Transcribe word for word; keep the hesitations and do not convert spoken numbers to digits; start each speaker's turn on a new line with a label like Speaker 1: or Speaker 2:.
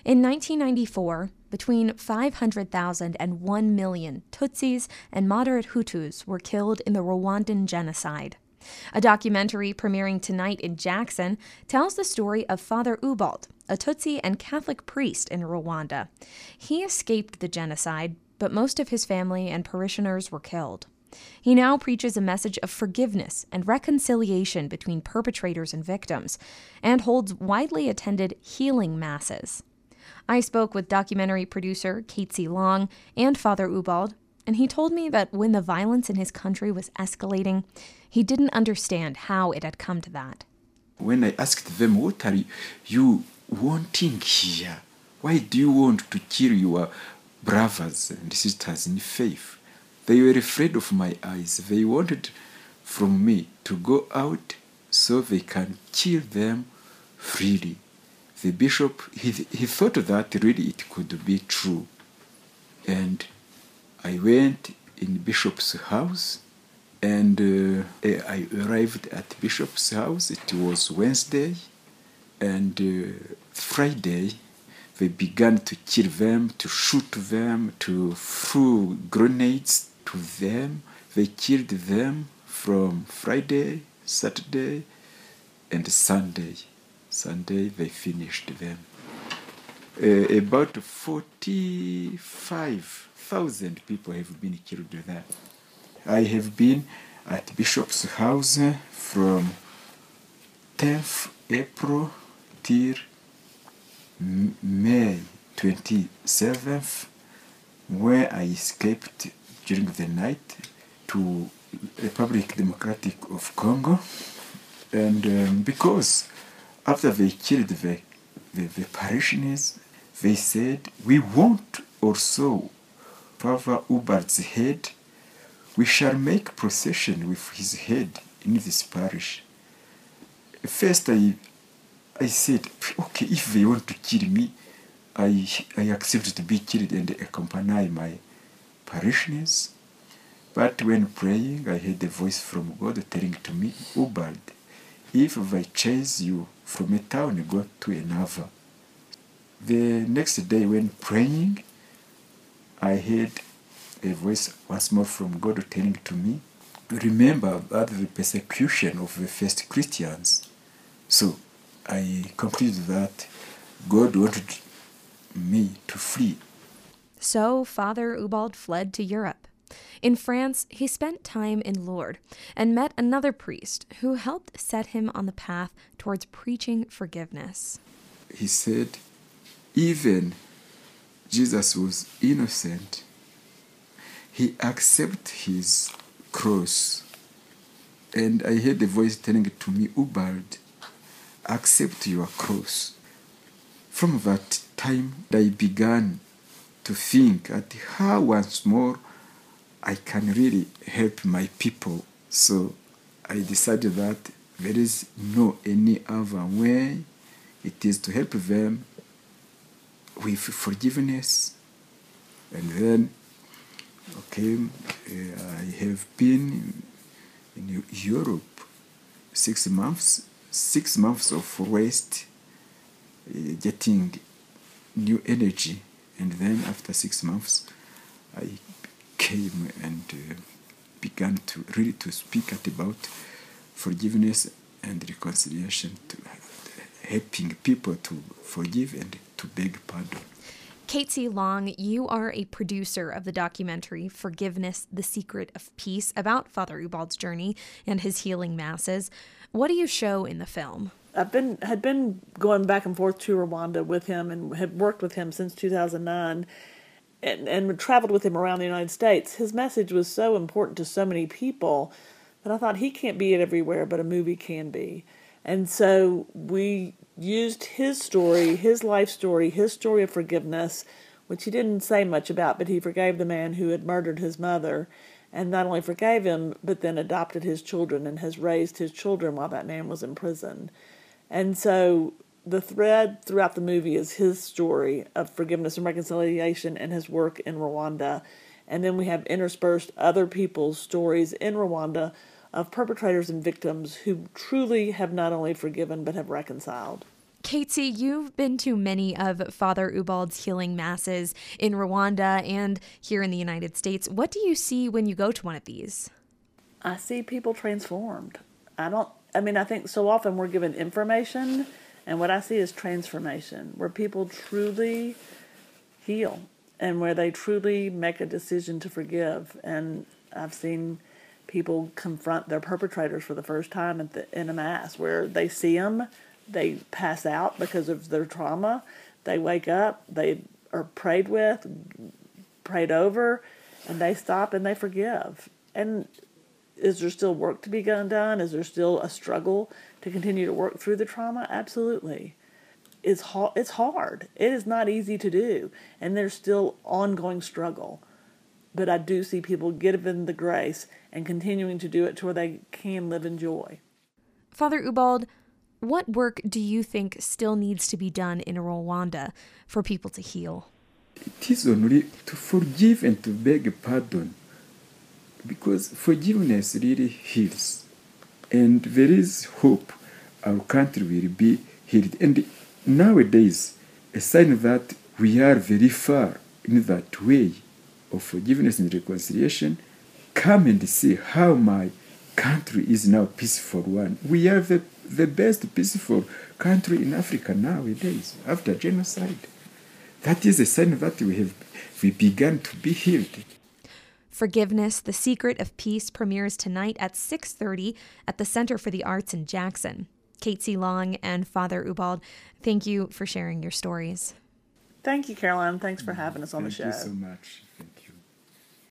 Speaker 1: In nineteen ninety-four, between five hundred thousand and one million Tutsis and moderate Hutus were killed in the Rwandan genocide. A documentary premiering tonight in Jackson tells the story of Father Ubald, a Tutsi and Catholic priest in Rwanda. He escaped the genocide, but most of his family and parishioners were killed. He now preaches a message of forgiveness and reconciliation between perpetrators and victims, and holds widely attended healing masses. I spoke with documentary producer Catesy Long and Father Ubald, and he told me that when the violence in his country was escalating, he didn't understand how it had come to that.
Speaker 2: When I asked them, what are you wanting here? Why do you want to kill your brothers and sisters in faith? They were afraid of my eyes. They wanted from me to go out so they can kill them freely. The bishop, he, he thought that really it could be true. And I went in Bishop's house, and uh, I arrived at Bishop's house. It was Wednesday, and uh, Friday they began to kill them, to shoot them, to throw grenades to them. They killed them from Friday, Saturday, and Sunday. Sunday they finished them. Uh, about forty-five thousand people have been killed there. I have been at Bishop's house from tenth April till May twenty-seventh, where I escaped during the night to Republic Democratic of Congo. And um, because after they killed the, the, the parishioners, they said, we want also Father Ubald's head. We shall make procession with his head in this parish. First I I said, okay, if they want to kill me, I, I accept to be killed and accompany my parishioners. But when praying, I heard a voice from God telling to me, Ubald, if they chase you from a town, go to another. The next day when praying, I heard a voice once more from God telling to me, remember that the persecution of the first Christians. So I concluded that God wanted me to flee.
Speaker 1: So Father Ubald fled to Europe. In France, he spent time in Lourdes and met another priest who helped set him on the path towards preaching forgiveness.
Speaker 2: He said, even Jesus was innocent. He accepted his cross. And I heard a voice telling to me, Ubald, accept your cross. From that time, I began to think at how once more I can really help my people. So I decided that there is no any other way. It is to help them with forgiveness. And then, okay, uh, I have been in Europe six months, six months of rest, uh, getting new energy. And then after six months, I came and uh, began to really to speak at about forgiveness and reconciliation, to helping people to forgive and to beg pardon.
Speaker 1: Catesy Long, you are a producer of the documentary Forgiveness, the Secret of Peace, about Father Ubald's journey and his healing masses. What do you show in the film?
Speaker 3: I've been had been going back and forth to Rwanda with him and had worked with him since two thousand nine and, and traveled with him around the United States. His message was so important to so many people that I thought he can't be it everywhere, but a movie can be. And so we used his story, his life story, his story of forgiveness, which he didn't say much about, but he forgave the man who had murdered his mother, and not only forgave him, but then adopted his children and has raised his children while that man was in prison. And so the thread throughout the movie is his story of forgiveness and reconciliation and his work in Rwanda. And then we have interspersed other people's stories in Rwanda of perpetrators and victims who truly have not only forgiven but have reconciled.
Speaker 1: Katesy, you've been to many of Father Ubald's healing masses in Rwanda and here in the United States. What do you see when you go to one of these?
Speaker 3: I see people transformed. I don't, I mean, I think so often we're given information, and what I see is transformation, where people truly heal and where they truly make a decision to forgive. And I've seen people confront their perpetrators for the first time at the, in a mass, where they see them, they pass out because of their trauma, they wake up, they are prayed with, prayed over, and they stop and they forgive. And is there still work to be done? Is there still a struggle to continue to work through the trauma? Absolutely. It's hard. It's hard. It is not easy to do, and there's still ongoing struggle. But I do see people given the grace and continuing to do it to where they can live in joy.
Speaker 1: Father Ubald, what work do you think still needs to be done in Rwanda for people to heal?
Speaker 2: It is only to forgive and to beg pardon, because forgiveness really heals. And there is hope our country will be healed. And nowadays, a sign that we are very far in that way of forgiveness and reconciliation, come and see how my country is now peaceful one. We are the, the best peaceful country in Africa nowadays, after genocide. That is a sign that we have we began to be healed.
Speaker 1: Forgiveness, The Secret of Peace premieres tonight at six thirty at the Center for the Arts in Jackson. Katesy Long and Father Ubald, thank you for sharing your stories.
Speaker 3: Thank you, Caroline. Thanks for having us on
Speaker 2: Thank
Speaker 3: the show.
Speaker 2: Thank you so much.